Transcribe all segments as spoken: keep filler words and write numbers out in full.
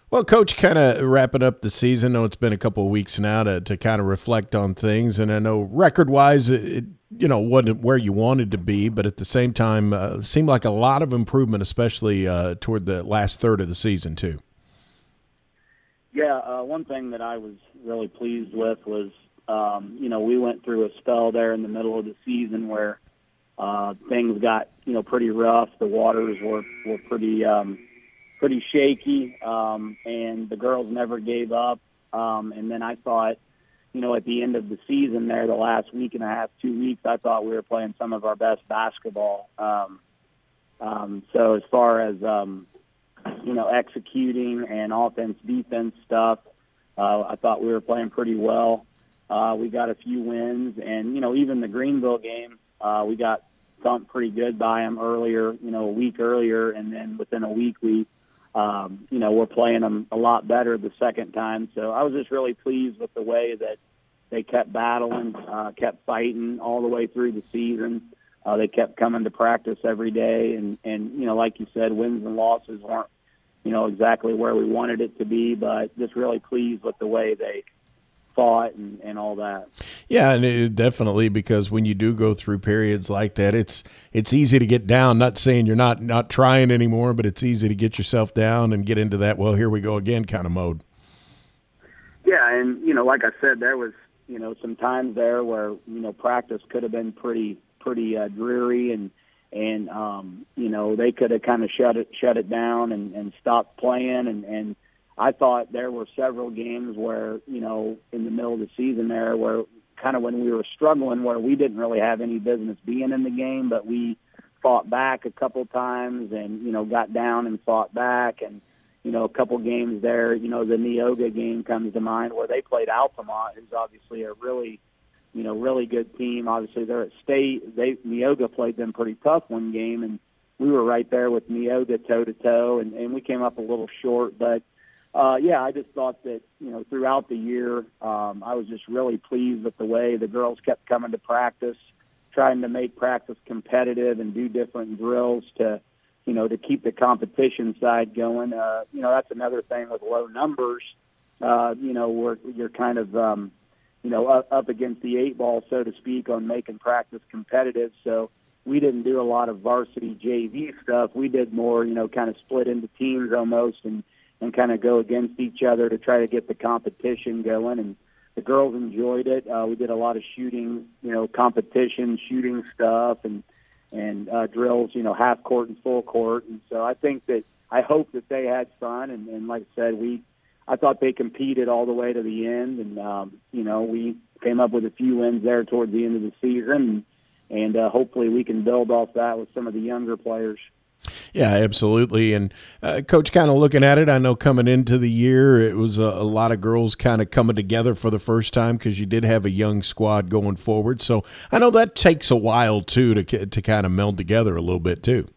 Well, Coach, kind of wrapping up the season. I know it's been a couple of weeks now to, to kind of reflect on things, and I know record-wise, it, it you know wasn't where you wanted to be, but at the same time, uh, seemed like a lot of improvement, especially uh, toward the last third of the season too. Yeah, uh, one thing that I was really pleased with was, um, you know, we went through a spell there in the middle of the season where uh, things got, you know, pretty rough. The waters were were pretty. Um, pretty shaky, um, and the girls never gave up. Um, and then I thought, you know, at the end of the season there, the last week and a half, two weeks, I thought we were playing some of our best basketball. Um, um, so as far as, um, you know, executing and offense, defense stuff, uh, I thought we were playing pretty well. Uh, we got a few wins, and, you know, even the Greenville game, uh, we got thumped pretty good by them earlier, you know, a week earlier, and then within a week we Um, you know, we're playing them a lot better the second time. So I was just really pleased with the way that they kept battling, uh, kept fighting all the way through the season. Uh, they kept coming to practice every day. And, and, you know, like you said, wins and losses weren't, you know, exactly where we wanted it to be, but just really pleased with the way they fought and, and all that. Yeah, and it, definitely, because when you do go through periods like that, it's it's easy to get down. Not saying you're not not trying anymore, but it's easy to get yourself down and get into that, well, here we go again kind of mode. Yeah, and, you know, like I said, there was, you know, some times there where, you know, practice could have been pretty pretty uh, dreary, and, and um, you know, they could have kind of shut it shut it down and, and stopped playing, and, and I thought there were several games where, you know, in the middle of the season there where kind of when we were struggling where we didn't really have any business being in the game, but we fought back a couple times and, you know, got down and fought back. And, you know, a couple games there, you know, the Neoga game comes to mind where they played Altamont, who's obviously a really, you know, really good team. Obviously they're at state. They Neoga played them pretty tough one game, and we were right there with Neoga toe-to-toe, and, and we came up a little short, but Uh, yeah, I just thought that, you know, throughout the year, um, I was just really pleased with the way the girls kept coming to practice, trying to make practice competitive and do different drills to, you know, to keep the competition side going. Uh, you know, that's another thing with low numbers. Uh, you know, where you're kind of, um, you know, up, up against the eight ball, so to speak, on making practice competitive. So we didn't do a lot of varsity J V stuff. We did more, you know, kind of split into teams almost and, and kind of go against each other to try to get the competition going. And the girls enjoyed it. Uh, we did a lot of shooting, you know, competition, shooting stuff, and and uh, drills, you know, half court and full court. And so I think that I hope that they had fun. And, and like I said, we I thought they competed all the way to the end. And, um, you know, we came up with a few wins there towards the end of the season. And, and uh, hopefully we can build off that with some of the younger players. Yeah, absolutely. And uh, Coach, kind of looking at it, I know coming into the year, it was a, a lot of girls kind of coming together for the first time because you did have a young squad going forward. So I know that takes a while, too, to to kind of meld together a little bit, too.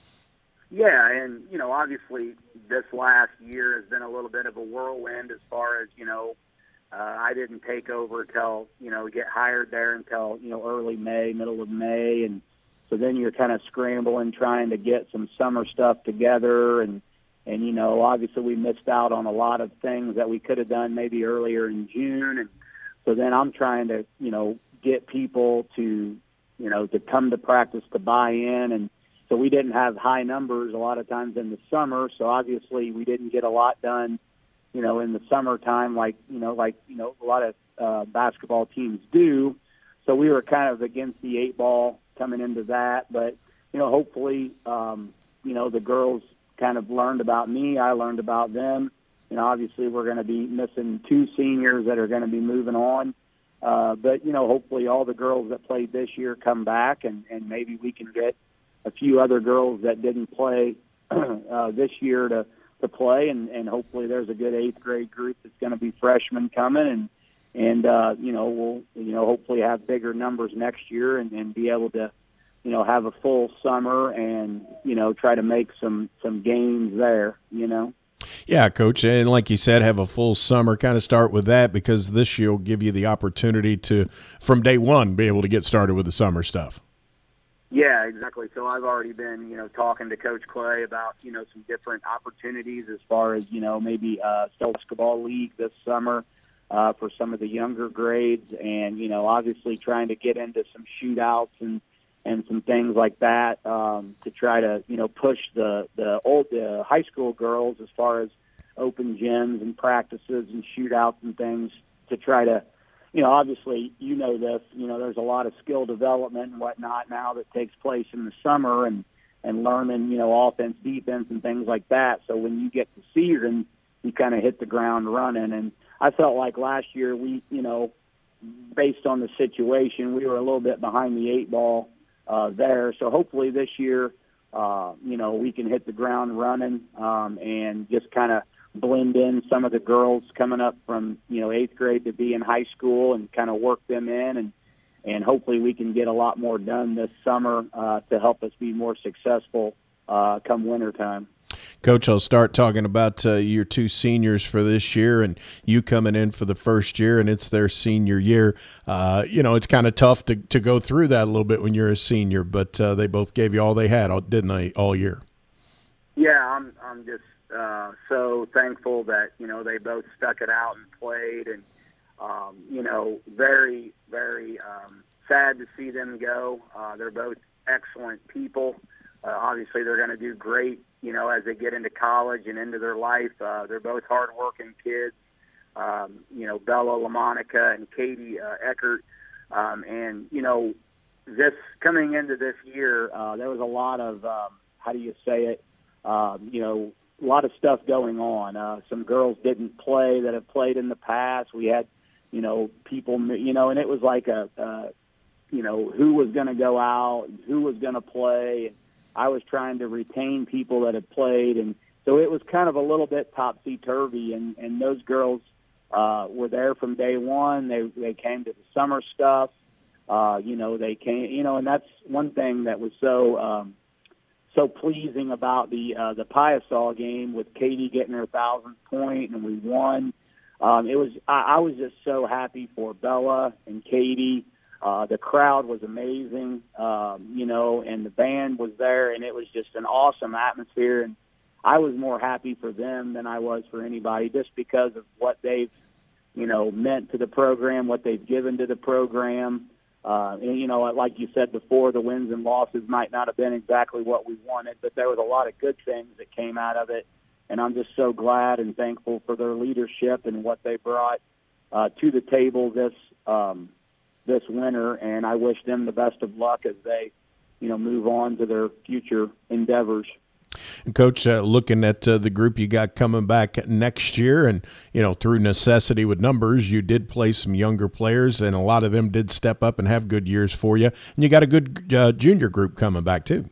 Yeah, and, you know, obviously this last year has been a little bit of a whirlwind as far as, you know, uh, I didn't take over until, you know, get hired there until, you know, early May, middle of May, and so then you're kind of scrambling, trying to get some summer stuff together. And, and, you know, obviously we missed out on a lot of things that we could have done maybe earlier in June. And so then I'm trying to, you know, get people to, you know, to come to practice to buy in. And so we didn't have high numbers a lot of times in the summer. So obviously we didn't get a lot done, you know, in the summertime, like, you know, like, you know, a lot of uh, basketball teams do. So we were kind of against the eight ball coming into that, but, you know, hopefully, um, you know, the girls kind of learned about me. I learned about them. You know, obviously we're going to be missing two seniors that are going to be moving on. Uh, but, you know, hopefully all the girls that played this year come back, and, and maybe we can get a few other girls that didn't play uh, this year to, to play. And, and hopefully there's a good eighth grade group that's going to be freshmen coming, and, And, uh, you know, we'll, you know, hopefully have bigger numbers next year and, and be able to, you know, have a full summer and, you know, try to make some, some gains there, you know. Yeah, Coach. And like you said, have a full summer, kind of start with that, because this year will give you the opportunity to, from day one, be able to get started with the summer stuff. Yeah, exactly. So I've already been, you know, talking to Coach Clay about, you know, some different opportunities as far as, you know, maybe uh, basketball league this summer uh, for some of the younger grades, and, you know, obviously trying to get into some shootouts and and some things like that um, to try to, you know, push the the old the high school girls as far as open gyms and practices and shootouts and things to try to. You know, obviously, you know this, you know, there's a lot of skill development and whatnot now that takes place in the summer, and, and learning, you know, offense, defense, and things like that. So when you get to season, you kind of hit the ground running. And I felt like last year we, you know, based on the situation, we were a little bit behind the eight ball uh, there. So hopefully this year, uh, you know, we can hit the ground running um, and just kind of blend in some of the girls coming up from, you know, eighth grade to be in high school and kind of work them in, and, and hopefully we can get a lot more done this summer uh, to help us be more successful uh, come wintertime. Coach, I'll start talking about uh, your two seniors for this year and you coming in for the first year, and it's their senior year. Uh, you know, it's kind of tough to, to go through that a little bit when you're a senior, but uh, they both gave you all they had, didn't they, all year? Yeah, I'm, I'm just, Uh, so thankful that, you know, they both stuck it out and played, and, um, you know, very, very um, sad to see them go. Uh, they're both excellent people. Uh, obviously, they're going to do great, you know, as they get into college and into their life. Uh, they're both hardworking kids, um, you know, Bella LaMonica and Katie uh, Eckert. Um, and, you know, this coming into this year, uh, there was a lot of, um, how do you say it, um, you know, a lot of stuff going on. Uh, some girls didn't play that have played in the past. We had, you know, people, you know, and it was like a, uh, you know, who was going to go out and who was going to play. I was trying to retain people that had played. And so it was kind of a little bit topsy-turvy. And, and those girls uh, were there from day one. They, they came to the summer stuff. Uh, you know, they came, you know, and that's one thing that was so, um, so pleasing about the uh, the Piasaw game with Katie getting her thousandth point and we won. Um, it was I, I was just so happy for Bella and Katie. Uh, the crowd was amazing, um, you know, and the band was there, and it was just an awesome atmosphere. And I was more happy for them than I was for anybody, just because of what they've, you know, meant to the program, what they've given to the program. Uh, and, you know, like you said before, the wins and losses might not have been exactly what we wanted, but there was a lot of good things that came out of it. And I'm just so glad and thankful for their leadership and what they brought uh, to the table this um, this winter. And I wish them the best of luck as they, you know, move on to their future endeavors. And Coach, uh, looking at uh, the group you got coming back next year, and, you know, through necessity with numbers, you did play some younger players, and a lot of them did step up and have good years for you. And you got a good uh, junior group coming back, too.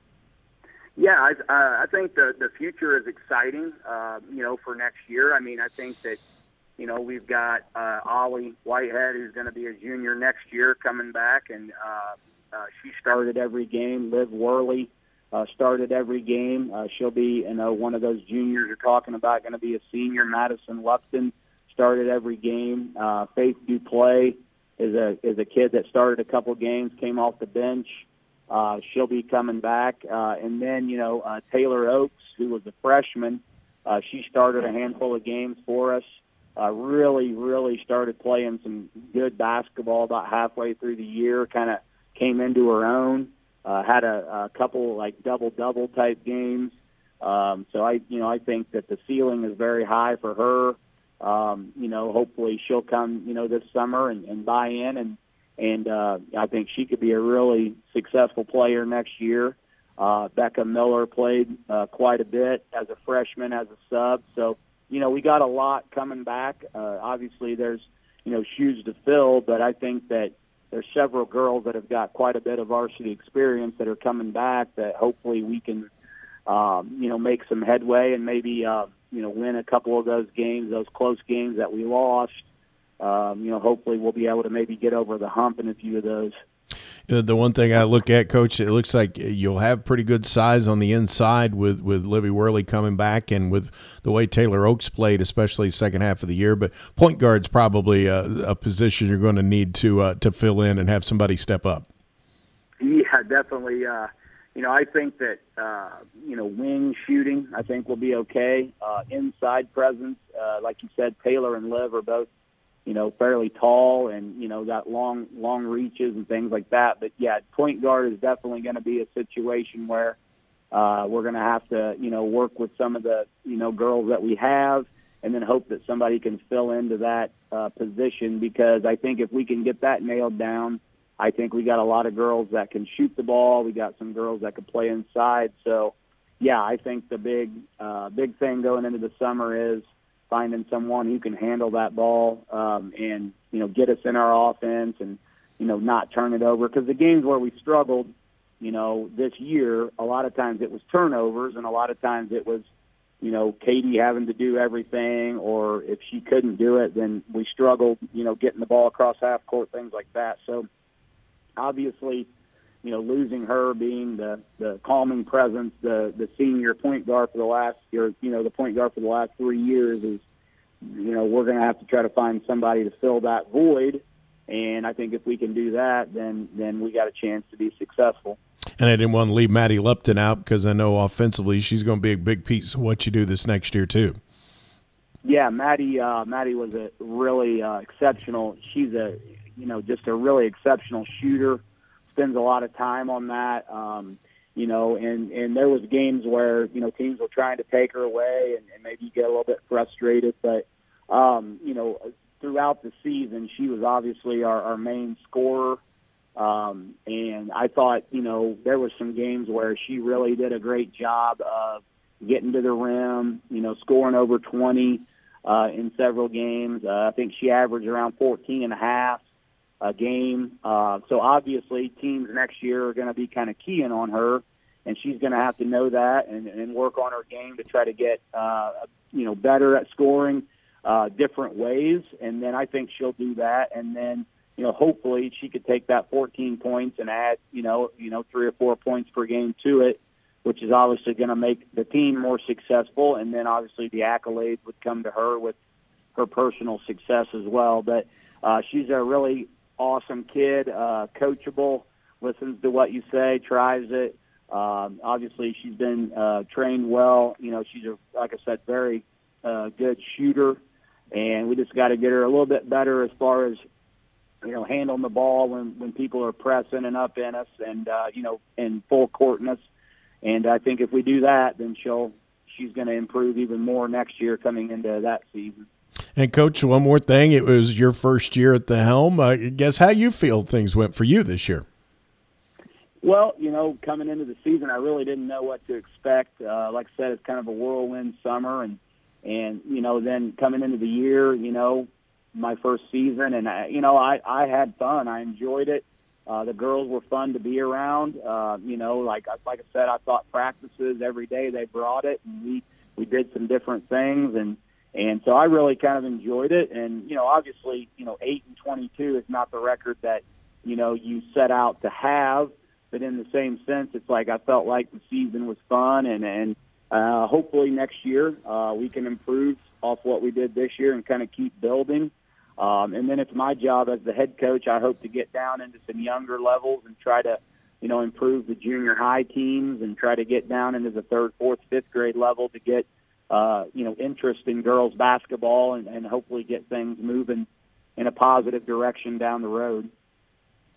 Yeah, I, uh, I think the, the future is exciting, uh, you know, for next year. I mean, I think that, you know, we've got uh, Ollie Whitehead, who's going to be a junior next year, coming back, and uh, uh, she started every game. Liv Worley Uh, started every game. Uh, she'll be, you know, one of those juniors you're talking about, going to be a senior. Madison Lupton started every game. Uh, Faith Duplay is a is a kid that started a couple games, came off the bench. Uh, she'll be coming back. Uh, and then, you know, uh, Taylor Oakes, who was a freshman, uh, she started a handful of games for us. Uh, really, really started playing some good basketball about halfway through the year, kind of came into her own. Uh, had a, a couple like double-double type games. Um, so I, you know, I think that the ceiling is very high for her. Um, you know, hopefully she'll come, you know, this summer and, and buy in, and and uh, I think she could be a really successful player next year. Uh, Becca Miller played uh, quite a bit as a freshman, as a sub. So, you know, we got a lot coming back. Uh, obviously, there's, you know, shoes to fill, but I think that there's several girls that have got quite a bit of varsity experience that are coming back that hopefully we can, um, you know, make some headway and maybe, uh, you know, win a couple of those games, those close games that we lost. Um, you know, hopefully we'll be able to maybe get over the hump in a few of those. The one thing I look at, Coach, it looks like you'll have pretty good size on the inside with, with Livy Worley coming back and with the way Taylor Oakes played, especially second half of the year. But point guard's probably a, a position you're going to need to uh, to fill in and have somebody step up. Yeah, definitely. Uh, you know, I think that, uh, you know, wing shooting, I think will be okay. Uh, inside presence, uh, like you said, Taylor and Liv are both, you know, fairly tall and, you know, got long, long reaches and things like that. But, yeah, point guard is definitely going to be a situation where uh, we're going to have to, you know, work with some of the, you know, girls that we have and then hope that somebody can fill into that uh, position, because I think if we can get that nailed down, I think we got a lot of girls that can shoot the ball. We got some girls that can play inside. So, yeah, I think the big uh, big thing going into the summer is finding someone who can handle that ball um, and, you know, get us in our offense and, you know, not turn it over. Because the games where we struggled, you know, this year, a lot of times it was turnovers and a lot of times it was, you know, Katie having to do everything, or if she couldn't do it, then we struggled, you know, getting the ball across half court, things like that. So, obviously, you know, losing her being the, the calming presence, the, the senior point guard for the last year, you know, the point guard for the last three years is, you know, we're going to have to try to find somebody to fill that void. And I think if we can do that, then then we got a chance to be successful. And I didn't want to leave Maddie Lupton out because I know offensively she's going to be a big piece of what you do this next year too. Yeah, Maddie, uh, Maddie was a really uh, exceptional. She's a, you know, just a really exceptional shooter. Spends a lot of time on that. Um, you know, and, and there was games where, you know, teams were trying to take her away and, and maybe get a little bit frustrated. But, um, you know, throughout the season, she was obviously our, our main scorer. Um, and I thought, you know, there were some games where she really did a great job of getting to the rim, you know, scoring over twenty uh, in several games. Uh, I think she averaged around fourteen and a half a game. Uh, so obviously teams next year are going to be kind of keying on her, and she's going to have to know that and, and work on her game to try to get, uh, you know, better at scoring uh, different ways. And then I think she'll do that. And then, you know, hopefully she could take that fourteen points and add, you know, you know, three or four points per game to it, which is obviously going to make the team more successful. And then obviously the accolades would come to her with her personal success as well. But uh, she's a really awesome kid, uh, coachable, listens to what you say, tries it. Um, obviously she's been uh, trained well. You know, she's, a, like I said, very uh, good shooter. And we just got to get her a little bit better as far as, you know, handling the ball when, when people are pressing and up in us and, uh, you know, in full courting us. And I think if we do that, then she'll she's going to improve even more next year coming into that season. And, Coach, one more thing. It was your first year at the helm. I guess how you feel things went for you this year. Well, you know, coming into the season, I really didn't know what to expect. Uh, like I said, it's kind of a whirlwind summer. And, and you know, then coming into the year, you know, my first season, and I, you know, I, I had fun. I enjoyed it. Uh, the girls were fun to be around. Uh, you know, like like I said, I thought practices every day they brought it, and we we did some different things, and and so I really kind of enjoyed it. And you know, obviously, you know, eight and twenty-two is not the record that you know you set out to have, but in the same sense, it's like I felt like the season was fun, and and uh, hopefully next year uh, we can improve off what we did this year and kind of keep building. Um, and then it's my job as the head coach. I hope to get down into some younger levels and try to, you know, improve the junior high teams and try to get down into the third, fourth, fifth grade level to get, uh, you know, interest in girls basketball and, and hopefully get things moving in a positive direction down the road.